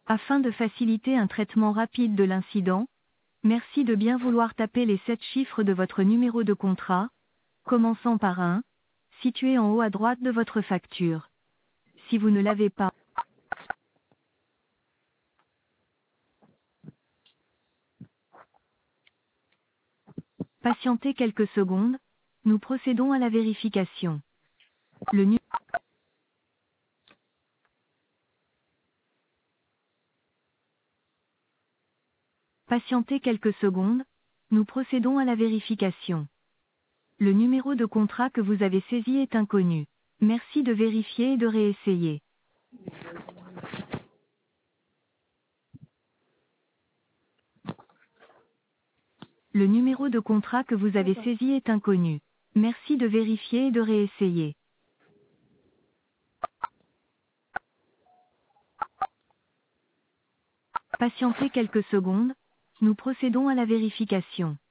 Afin de faciliter un traitement rapide de l'incident, merci de bien vouloir taper les 7 chiffres de votre numéro de contrat, commençant par 1, situé en haut à droite de votre facture. Si vous ne l'avez pas, patientez quelques secondes, nous procédons à la vérification. Le nu- Patientez quelques secondes, nous procédons à la vérification. Le numéro de contrat que vous avez saisi est inconnu. Merci de vérifier et de réessayer. Le numéro de contrat que vous avez saisi est inconnu. Merci de vérifier et de réessayer. Patientez quelques secondes, nous procédons à la vérification.